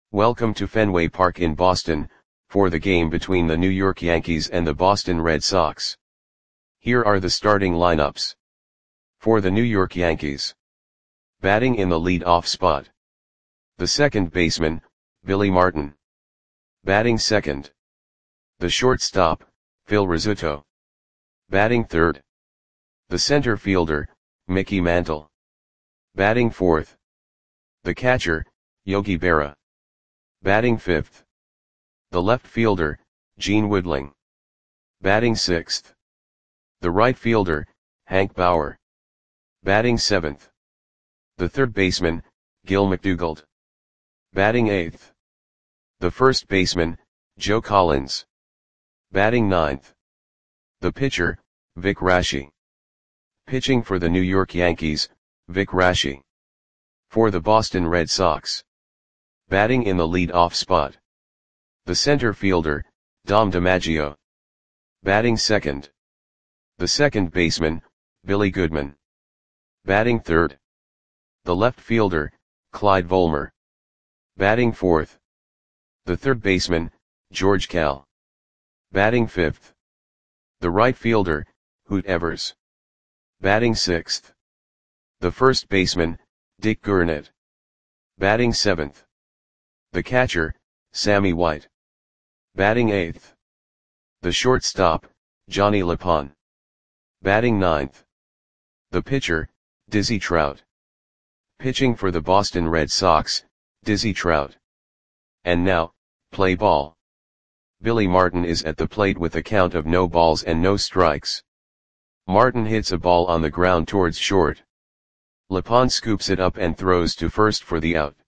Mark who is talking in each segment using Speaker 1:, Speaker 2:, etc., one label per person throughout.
Speaker 1: Welcome to Fenway Park in Boston, for the game between the New York Yankees and the Boston Red Sox. Here are the starting lineups. For the New York Yankees. Batting in the lead-off spot. The second baseman, Billy Martin. Batting second. The shortstop, Phil Rizzuto. Batting third. The center fielder, Mickey Mantle. Batting fourth. The catcher, Yogi Berra. Batting fifth. The left fielder, Gene Woodling. Batting sixth. The right fielder, Hank Bauer. Batting seventh. The third baseman, Gil McDougald. Batting eighth. The first baseman, Joe Collins. Batting ninth. The pitcher, Vic Raschi. Pitching for the New York Yankees, Vic Raschi. For the Boston Red Sox. Batting in the lead-off spot. The center fielder, Dom DiMaggio. Batting second. The second baseman, Billy Goodman. Batting third. The left fielder, Clyde Volmer. Batting fourth. The third baseman, George Kell. Batting fifth. The right fielder, Hoot Evers. Batting sixth. The first baseman, Dick Gurnett. Batting seventh. The catcher, Sammy White. Batting eighth. The shortstop, Johnny LePon. Batting ninth. The pitcher, Dizzy Trout. Pitching for the Boston Red Sox, Dizzy Trout. And now, play ball. Billy Martin is at the plate with a count of no balls and no strikes. Martin hits a ball on the ground towards short. LePon scoops it up and throws to first for the out.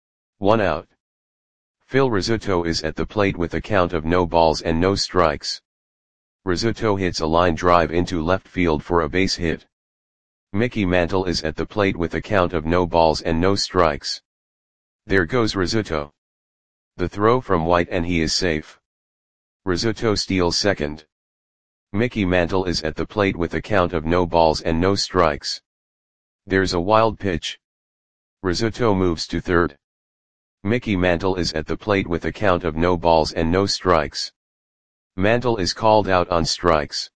Speaker 1: 1 out. Phil Rizzuto is at the plate with a count of no balls and no strikes. Rizzuto hits a line drive into left field for a base hit. Mickey Mantle is at the plate with a count of no balls and no strikes. There goes Rizzuto. The throw from White and he is safe. Rizzuto steals second. Mickey Mantle is at the plate with a count of no balls and no strikes. There's a wild pitch. Rizzuto moves to third. Mickey Mantle is at the plate with a count of no balls and no strikes. Mantle is called out on strikes.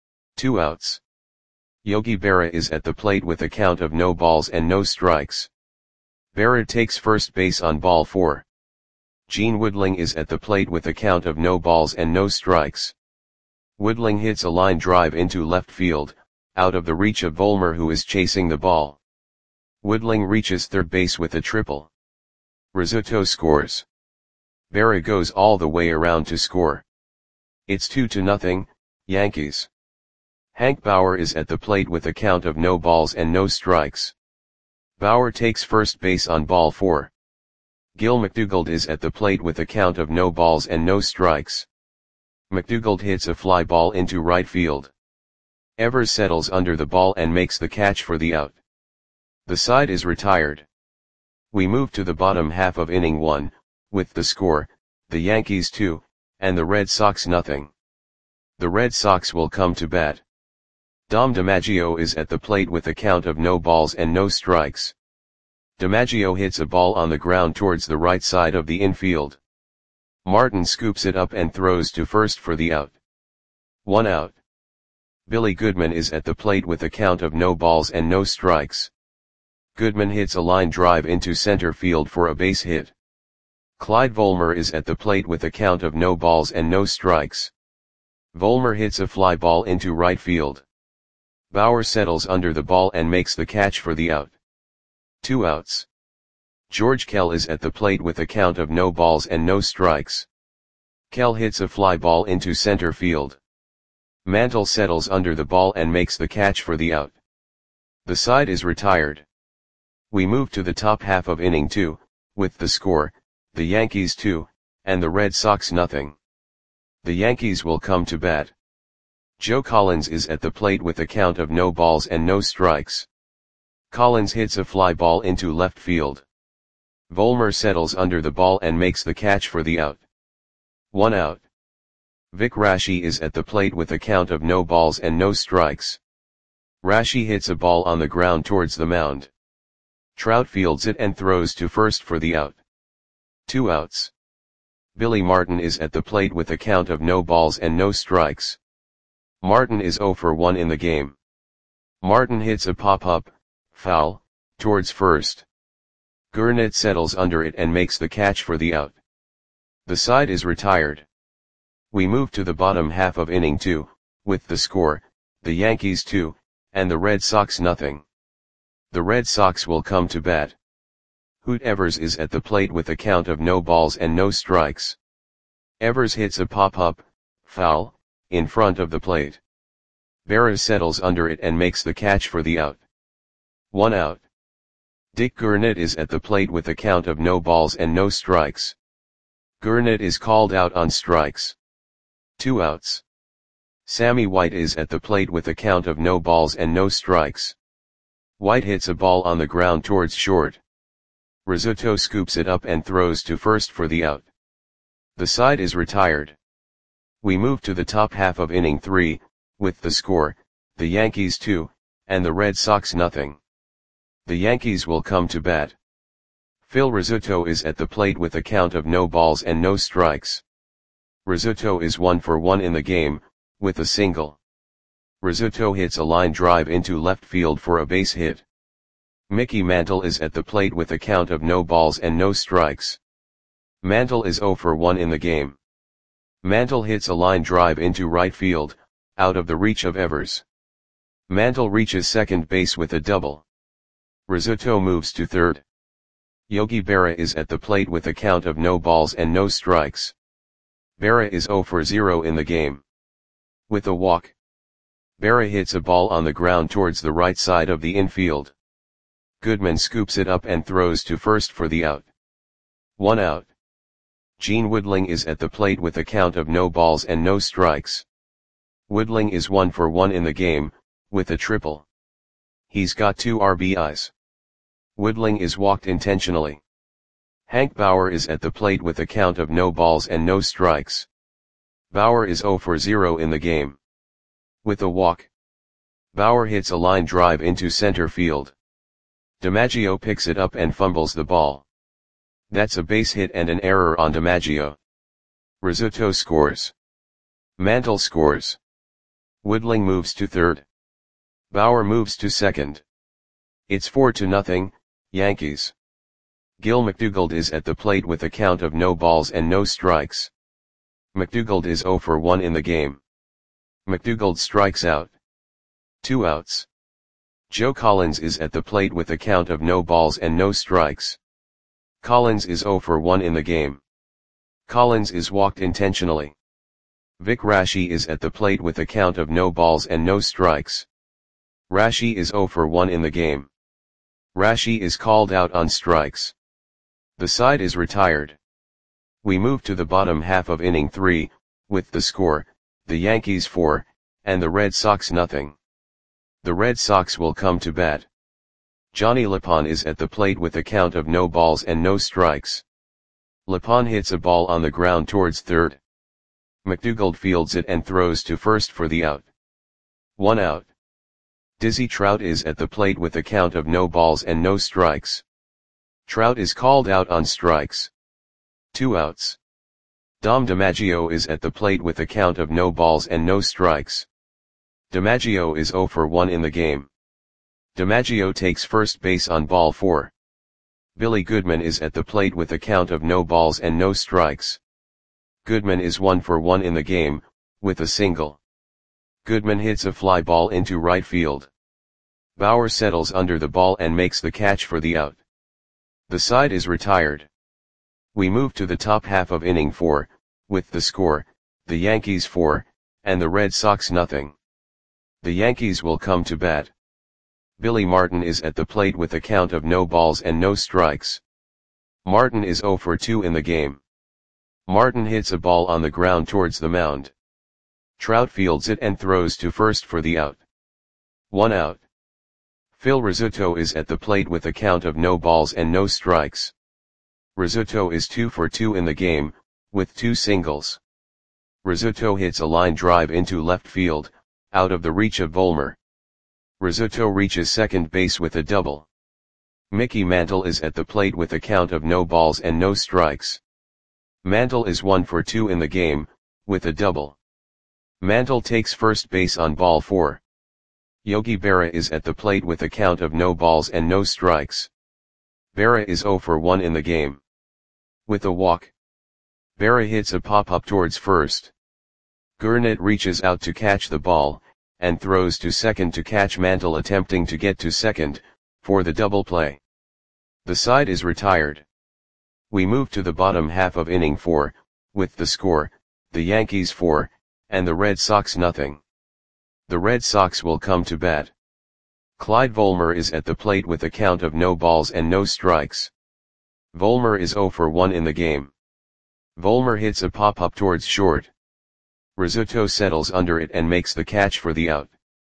Speaker 1: 2 outs. Yogi Berra is at the plate with a count of no balls and no strikes. Berra takes first base on ball 4. Gene Woodling is at the plate with a count of no balls and no strikes. Woodling hits a line drive into left field, out of the reach of Volmer who is chasing the ball. Woodling reaches third base with a triple. Rizzuto scores. Berra goes all the way around to score. It's 2-0, Yankees. Hank Bauer is at the plate with a count of no balls and no strikes. Bauer takes first base on ball 4. Gil McDougald is at the plate with a count of no balls and no strikes. McDougald hits a fly ball into right field. Evers settles under the ball and makes the catch for the out. The side is retired. We move to the bottom half of inning 1, with the score, the Yankees 2, and the Red Sox nothing. The Red Sox will come to bat. Dom DiMaggio is at the plate with a count of no balls and no strikes. DiMaggio hits a ball on the ground towards the right side of the infield. Martin scoops it up and throws to first for the out. 1 out. Billy Goodman is at the plate with a count of no balls and no strikes. Goodman hits a line drive into center field for a base hit. Clyde Volmer is at the plate with a count of no balls and no strikes. Volmer hits a fly ball into right field. Bauer settles under the ball and makes the catch for the out. 2 outs. George Kell is at the plate with a count of no balls and no strikes. Kell hits a fly ball into center field. Mantle settles under the ball and makes the catch for the out. The side is retired. We move to the top half of inning 2, with the score, the Yankees 2, and the Red Sox nothing. The Yankees will come to bat. Joe Collins is at the plate with a count of no balls and no strikes. Collins hits a fly ball into left field. Volmer settles under the ball and makes the catch for the out. 1 out. Vic Raschi is at the plate with a count of no balls and no strikes. Raschi hits a ball on the ground towards the mound. Trout fields it and throws to first for the out. 2 outs. Billy Martin is at the plate with a count of no balls and no strikes. Martin is 0 for 1 in the game. Martin hits a pop-up, foul, towards first. Gurnet settles under it and makes the catch for the out. The side is retired. We move to the bottom half of inning 2, with the score, the Yankees 2, and the Red Sox nothing. The Red Sox will come to bat. Hoot Evers is at the plate with a count of no balls and no strikes. Evers hits a pop-up, foul, in front of the plate. Berra settles under it and makes the catch for the out. 1 out. Dick Gurnet is at the plate with a count of no balls and no strikes. Gurnet is called out on strikes. 2 outs. Sammy White is at the plate with a count of no balls and no strikes. White hits a ball on the ground towards short. Rizzuto scoops it up and throws to first for the out. The side is retired. We move to the top half of inning 3, with the score, the Yankees 2, and the Red Sox nothing. The Yankees will come to bat. Phil Rizzuto is at the plate with a count of no balls and no strikes. Rizzuto is 1 for 1 in the game, with a single. Rizzuto hits a line drive into left field for a base hit. Mickey Mantle is at the plate with a count of no balls and no strikes. Mantle is 0 for 1 in the game. Mantle hits a line drive into right field, out of the reach of Evers. Mantle reaches second base with a double. Rizzuto moves to third. Yogi Berra is at the plate with a count of no balls and no strikes. Berra is 0 for 0 in the game. With a walk. Berra hits a ball on the ground towards the right side of the infield. Goodman scoops it up and throws to first for the out. 1 out. Gene Woodling is at the plate with a count of no balls and no strikes. Woodling is 1 for 1 in the game, with a triple. He's got 2 RBIs. Woodling is walked intentionally. Hank Bauer is at the plate with a count of no balls and no strikes. Bauer is 0 for 0 in the game. With a walk. Bauer hits a line drive into center field. DiMaggio picks it up and fumbles the ball. That's a base hit and an error on DiMaggio. Rizzuto scores. Mantle scores. Woodling moves to third. Bauer moves to second. It's 4-0, Yankees. Gil McDougald is at the plate with a count of no balls and no strikes. McDougald is 0 for 1 in the game. McDougald strikes out. 2 outs. Joe Collins is at the plate with a count of no balls and no strikes. Collins is 0 for 1 in the game. Collins is walked intentionally. Vic Raschi is at the plate with a count of no balls and no strikes. Raschi is 0 for 1 in the game. Raschi is called out on strikes. The side is retired. We move to the bottom half of inning 3, with the score, the Yankees 4, and the Red Sox nothing. The Red Sox will come to bat. Johnny Lapon is at the plate with a count of no balls and no strikes. Lapon hits a ball on the ground towards third. McDougald fields it and throws to first for the out. 1 out. Dizzy Trout is at the plate with a count of no balls and no strikes. Trout is called out on strikes. 2 outs. Dom DiMaggio is at the plate with a count of no balls and no strikes. DiMaggio is 0 for 1 in the game. DiMaggio takes first base on ball 4. Billy Goodman is at the plate with a count of no balls and no strikes. Goodman is 1 for 1 in the game, with a single. Goodman hits a fly ball into right field. Bauer settles under the ball and makes the catch for the out. The side is retired. We move to the top half of inning 4, with the score, the Yankees 4, and the Red Sox nothing. The Yankees will come to bat. Billy Martin is at the plate with a count of no balls and no strikes. Martin is 0 for 2 in the game. Martin hits a ball on the ground towards the mound. Trout fields it and throws to first for the out. 1 out. Phil Rizzuto is at the plate with a count of no balls and no strikes. Rizzuto is 2 for 2 in the game, with 2 singles. Rizzuto hits a line drive into left field, out of the reach of Vollmer. Rizzuto reaches second base with a double. Mickey Mantle is at the plate with a count of no balls and no strikes. Mantle is 1 for 2 in the game, with a double. Mantle takes first base on ball 4. Yogi Berra is at the plate with a count of no balls and no strikes. Berra is 0 for 1 in the game. With a walk. Berra hits a pop-up towards first. Gurnet reaches out to catch the ball, and throws to second to catch Mantle attempting to get to second, for the double play. The side is retired. We move to the bottom half of inning 4, with the score, the Yankees 4, and the Red Sox nothing. The Red Sox will come to bat. Clyde Volmer is at the plate with a count of no balls and no strikes. Volmer is 0 for 1 in the game. Volmer hits a pop-up towards short. Rizzuto settles under it and makes the catch for the out.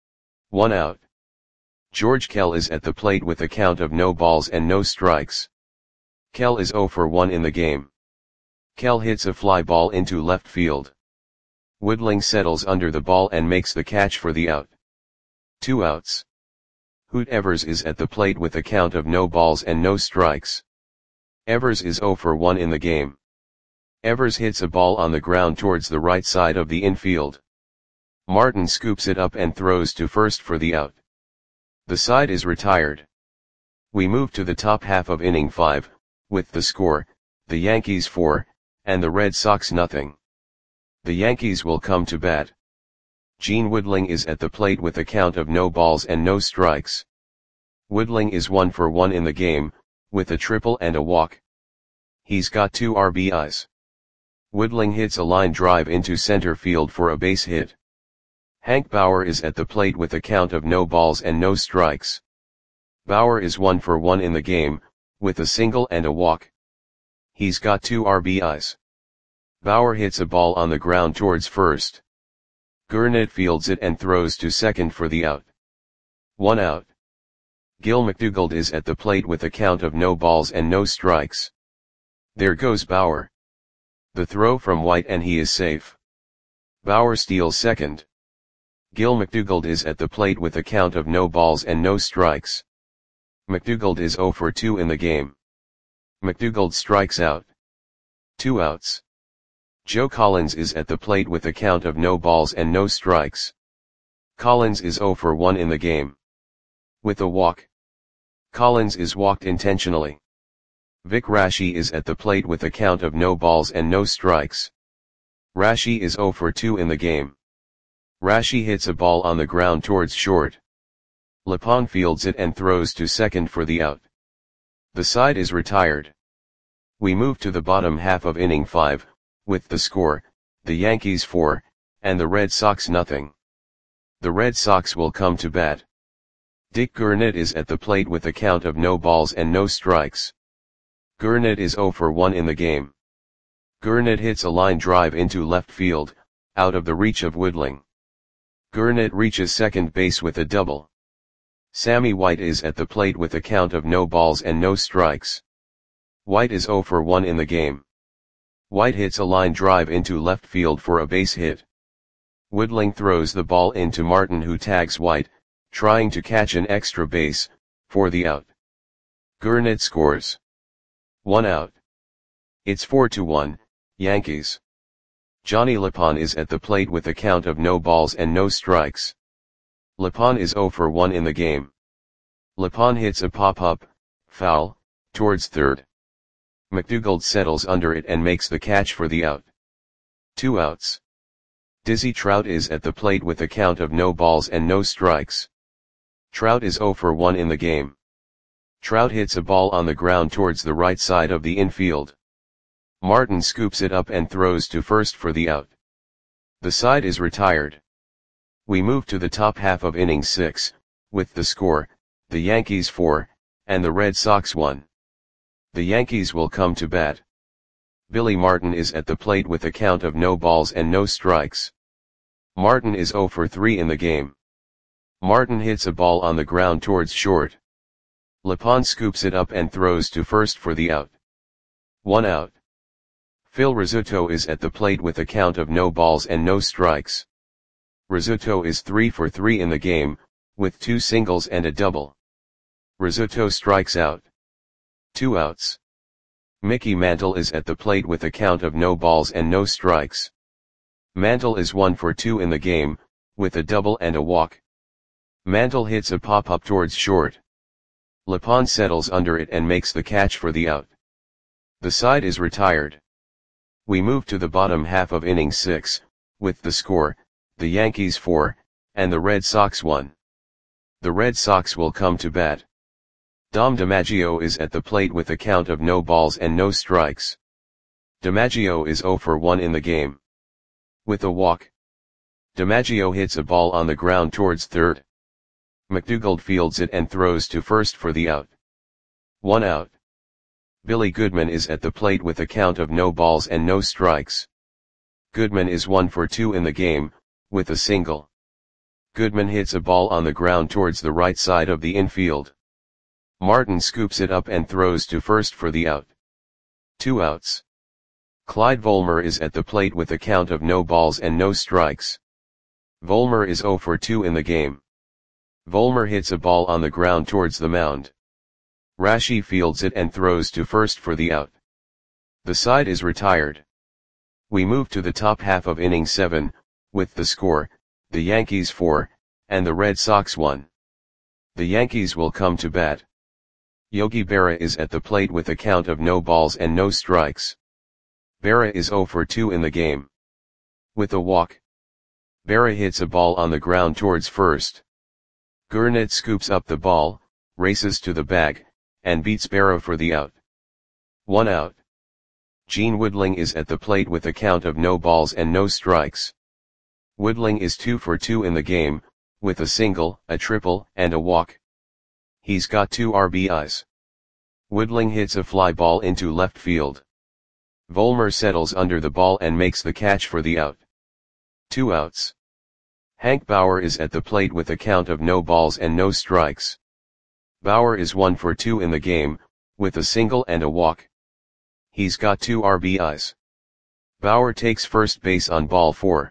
Speaker 1: 1 out. George Kell is at the plate with a count of no balls and no strikes. Kell is 0 for 1 in the game. Kell hits a fly ball into left field. Woodling settles under the ball and makes the catch for the out. 2 outs. Hoot Evers is at the plate with a count of no balls and no strikes. Evers is 0 for 1 in the game. Evers hits a ball on the ground towards the right side of the infield. Martin scoops it up and throws to first for the out. The side is retired. We move to the top half of inning 5, with the score, the Yankees 4, and the Red Sox nothing. The Yankees will come to bat. Gene Woodling is at the plate with a count of no balls and no strikes. Woodling is 1 for 1 in the game, with a triple and a walk. He's got 2 RBIs. Woodling hits a line drive into center field for a base hit. Hank Bauer is at the plate with a count of no balls and no strikes. Bauer is 1 for 1 in the game, with a single and a walk. He's got 2 RBIs. Bauer hits a ball on the ground towards first. Gurnet fields it and throws to second for the out. 1 out. Gil McDougald is at the plate with a count of no balls and no strikes. There goes Bauer. The throw from White and he is safe. Bauer steals second. Gil McDougald is at the plate with a count of no balls and no strikes. McDougald is 0 for 2 in the game. McDougald strikes out. 2 outs. Joe Collins is at the plate with a count of no balls and no strikes. Collins is 0 for 1 in the game. With a walk. Collins is walked intentionally. Vic Raschi is at the plate with a count of no balls and no strikes. Raschi is 0 for 2 in the game. Raschi hits a ball on the ground towards short. Lepon fields it and throws to second for the out. The side is retired. We move to the bottom half of inning 5, with the score, the Yankees 4, and the Red Sox nothing. The Red Sox will come to bat. Dick Gurnet is at the plate with a count of no balls and no strikes. Gurnet is 0 for 1 in the game. Gurnet hits a line drive into left field, out of the reach of Woodling. Gurnet reaches second base with a double. Sammy White is at the plate with a count of no balls and no strikes. White is 0 for 1 in the game. White hits a line drive into left field for a base hit. Woodling throws the ball into Martin who tags White, trying to catch an extra base, for the out. Gurnet scores. 1 out. It's 4-1, Yankees. Johnny Lepon is at the plate with a count of no balls and no strikes. Lepon is 0 for 1 in the game. Lepon hits a pop-up, foul, towards third. McDougald settles under it and makes the catch for the out. 2 outs. Dizzy Trout is at the plate with a count of no balls and no strikes. Trout is 0 for 1 in the game. Trout hits a ball on the ground towards the right side of the infield. Martin scoops it up and throws to first for the out. The side is retired. We move to the top half of inning 6, with the score, the Yankees 4, and the Red Sox 1. The Yankees will come to bat. Billy Martin is at the plate with a count of no balls and no strikes. Martin is 0 for 3 in the game. Martin hits a ball on the ground towards short. Lepon scoops it up and throws to first for the out. 1 out. Phil Rizzuto is at the plate with a count of no balls and no strikes. Rizzuto is 3 for 3 in the game, with 2 singles and a double. Rizzuto strikes out. 2 outs. Mickey Mantle is at the plate with a count of no balls and no strikes. Mantle is 1 for 2 in the game, with a double and a walk. Mantle hits a pop-up towards short. Lepon settles under it and makes the catch for the out. The side is retired. We move to the bottom half of inning 6, with the score, the Yankees 4, and the Red Sox 1. The Red Sox will come to bat. Dom DiMaggio is at the plate with a count of no balls and no strikes. DiMaggio is 0 for 1 in the game. With a walk, DiMaggio hits a ball on the ground towards third. McDougald fields it and throws to first for the out. 1 out. Billy Goodman is at the plate with a count of no balls and no strikes. Goodman is 1 for 2 in the game, with a single. Goodman hits a ball on the ground towards the right side of the infield. Martin scoops it up and throws to first for the out. 2 outs. Clyde Volmer is at the plate with a count of no balls and no strikes. Volmer is 0 for 2 in the game. Volmer hits a ball on the ground towards the mound. Rashi fields it and throws to first for the out. The side is retired. We move to the top half of inning 7, with the score, the Yankees 4, and the Red Sox 1. The Yankees will come to bat. Yogi Berra is at the plate with a count of no balls and no strikes. Berra is 0 for 2 in the game. With a walk, Berra hits a ball on the ground towards first. Gurnett scoops up the ball, races to the bag, and beats Berra for the out. 1 out. Gene Woodling is at the plate with a count of no balls and no strikes. Woodling is 2 for 2 in the game, with a single, a triple, and a walk. He's got 2 RBIs. Woodling hits a fly ball into left field. Volmer settles under the ball and makes the catch for the out. 2 outs. Hank Bauer is at the plate with a count of no balls and no strikes. Bauer is 1 for 2 in the game, with a single and a walk. He's got 2 RBIs. Bauer takes first base on ball 4.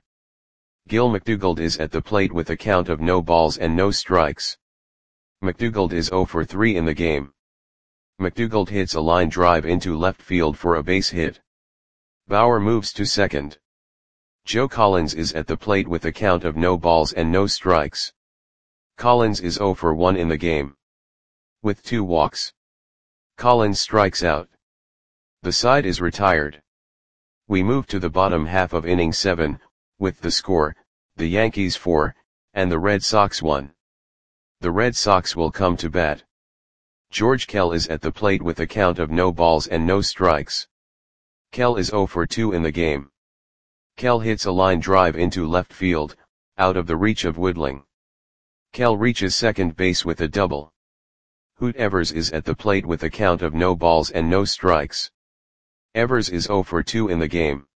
Speaker 1: Gil McDougald is at the plate with a count of no balls and no strikes. McDougald is 0 for 3 in the game. McDougald hits a line drive into left field for a base hit. Bauer moves to second. Joe Collins is at the plate with a count of no balls and no strikes. Collins is 0 for 1 in the game. With 2 walks, Collins strikes out. The side is retired. We move to the bottom half of inning 7, with the score, the Yankees 4, and the Red Sox 1. The Red Sox will come to bat. George Kell is at the plate with a count of no balls and no strikes. Kell is 0 for 2 in the game. Kell hits a line drive into left field, out of the reach of Woodling. Kell reaches second base with a double. Hoot Evers is at the plate with a count of no balls and no strikes. Evers is 0 for 2 in the game.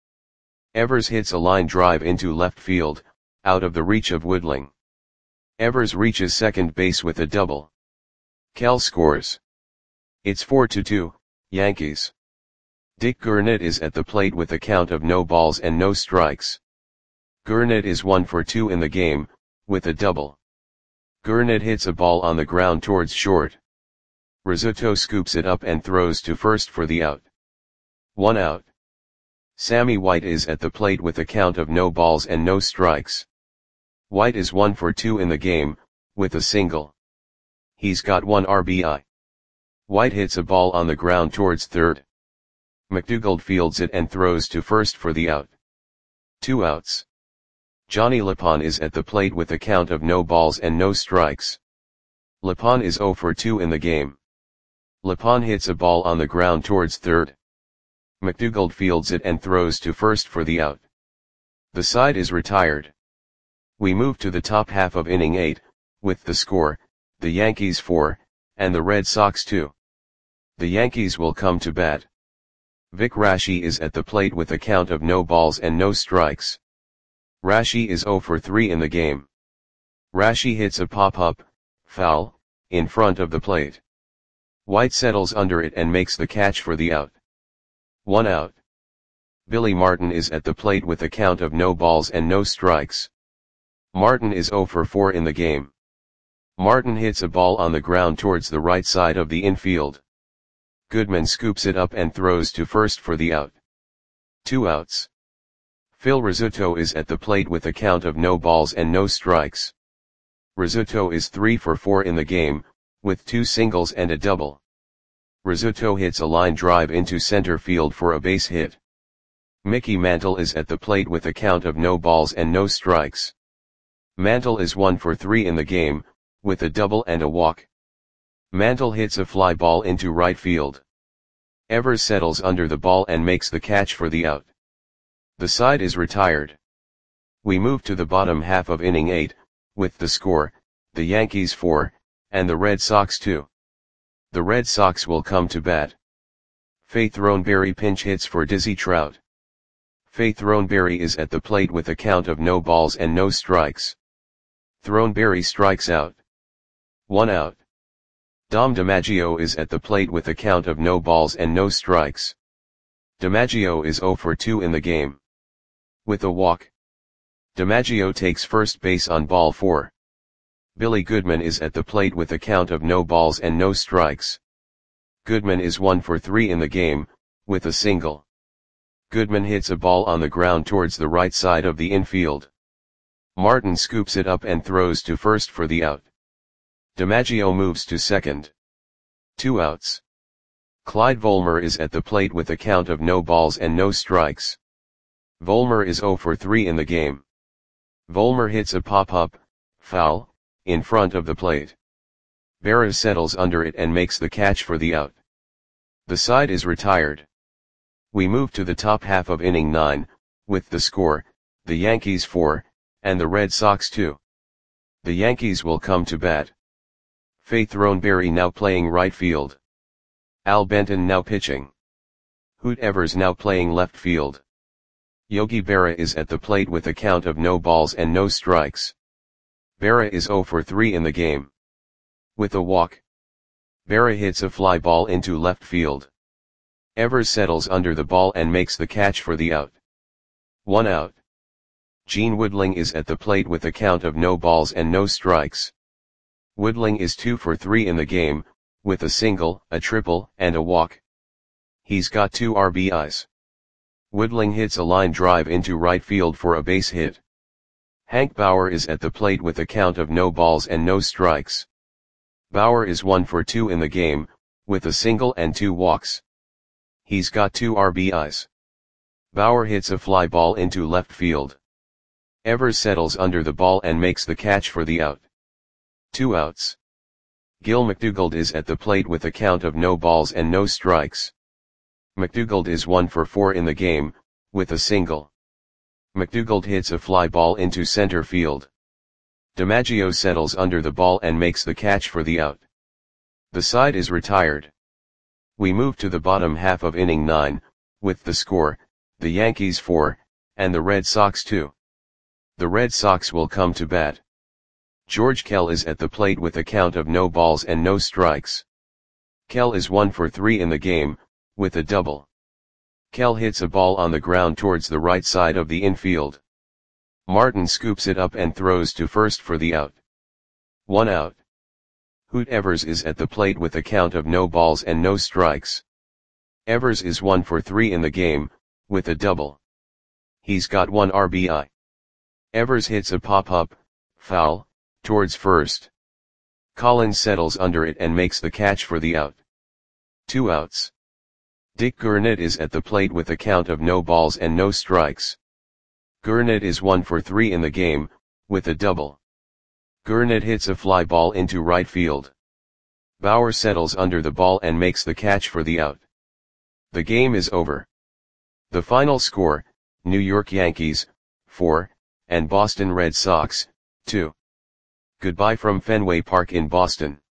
Speaker 1: Evers hits a line drive into left field, out of the reach of Woodling. Evers reaches second base with a double. Kell scores. It's 4-2, Yankees. Dick Gurnett is at the plate with a count of no balls and no strikes. Gurnett is 1 for 2 in the game, with a double. Gurnett hits a ball on the ground towards short. Rizzuto scoops it up and throws to first for the out. 1 out. Sammy White is at the plate with a count of no balls and no strikes. White is 1 for 2 in the game, with a single. He's got 1 RBI. White hits a ball on the ground towards third. McDougald fields it and throws to first for the out. 2 outs. Johnny Lepon is at the plate with a count of no balls and no strikes. Lepon is 0 for 2 in the game. Lepon hits a ball on the ground towards third. McDougald fields it and throws to first for the out. The side is retired. We move to the top half of inning 8, with the score, the Yankees 4, and the Red Sox 2. The Yankees will come to bat. Vic Rashi is at the plate with a count of no balls and no strikes. Rashi is 0 for 3 in the game. Rashi hits a pop-up, foul, in front of the plate. White settles under it and makes the catch for the out. 1 out. Billy Martin is at the plate with a count of no balls and no strikes. Martin is 0 for 4 in the game. Martin hits a ball on the ground towards the right side of the infield. Goodman scoops it up and throws to first for the out. 2 outs. Phil Rizzuto is at the plate with a count of no balls and no strikes. Rizzuto is 3 for 4 in the game, with 2 singles and a double. Rizzuto hits a line drive into center field for a base hit. Mickey Mantle is at the plate with a count of no balls and no strikes. Mantle is 1 for 3 in the game, with a double and a walk. Mantle hits a fly ball into right field. Evers settles under the ball and makes the catch for the out. The side is retired. We move to the bottom half of inning 8, with the score, the Yankees 4, and the Red Sox 2. The Red Sox will come to bat. Faith Throneberry pinch hits for Dizzy Trout. Faith Throneberry is at the plate with a count of no balls and no strikes. Throneberry strikes out. 1 out. Dom DiMaggio is at the plate with a count of no balls and no strikes. DiMaggio is 0 for 2 in the game. With a walk. DiMaggio takes first base on ball 4. Billy Goodman is at the plate with a count of no balls and no strikes. Goodman is 1 for 3 in the game, with a single. Goodman hits a ball on the ground towards the right side of the infield. Martin scoops it up and throws to first for the out. DiMaggio moves to second. 2 outs. Clyde Volmer is at the plate with a count of no balls and no strikes. Volmer is 0 for 3 in the game. Volmer hits a pop-up, foul, in front of the plate. Berra settles under it and makes the catch for the out. The side is retired. We move to the top half of inning 9, with the score, the Yankees 4, and the Red Sox 2. The Yankees will come to bat. Faith Throneberry now playing right field. Al Benton now pitching. Hoot Evers now playing left field. Yogi Berra is at the plate with a count of no balls and no strikes. Berra is 0 for 3 in the game. With a walk. Berra hits a fly ball into left field. Evers settles under the ball and makes the catch for the out. 1 out. Gene Woodling is at the plate with a count of no balls and no strikes. Woodling is 2 for 3 in the game, with a single, a triple, and a walk. He's got 2 RBIs. Woodling hits a line drive into right field for a base hit. Hank Bauer is at the plate with a count of no balls and no strikes. Bauer is 1 for 2 in the game, with a single and 2 walks. He's got 2 RBIs. Bauer hits a fly ball into left field. Evers settles under the ball and makes the catch for the out. 2 outs. Gil McDougald is at the plate with a count of no balls and no strikes. McDougald is 1 for 4 in the game, with a single. McDougald hits a fly ball into center field. DiMaggio settles under the ball and makes the catch for the out. The side is retired. We move to the bottom half of inning 9, with the score, the Yankees 4, and the Red Sox 2. The Red Sox will come to bat. George Kell is at the plate with a count of no balls and no strikes. Kell is 1 for 3 in the game, with a double. Kell hits a ball on the ground towards the right side of the infield. Martin scoops it up and throws to first for the out. 1 out. Hoot Evers is at the plate with a count of no balls and no strikes. Evers is 1 for 3 in the game, with a double. He's got 1 RBI. Evers hits a pop-up, foul, towards first. Collins settles under it and makes the catch for the out. 2 outs. Dick Gurnett is at the plate with a count of no balls and no strikes. Gurnett is 1 for 3 in the game, with a double. Gurnett hits a fly ball into right field. Bauer settles under the ball and makes the catch for the out. The game is over. The final score, New York Yankees, 4, and Boston Red Sox, 2. Goodbye from Fenway Park in Boston.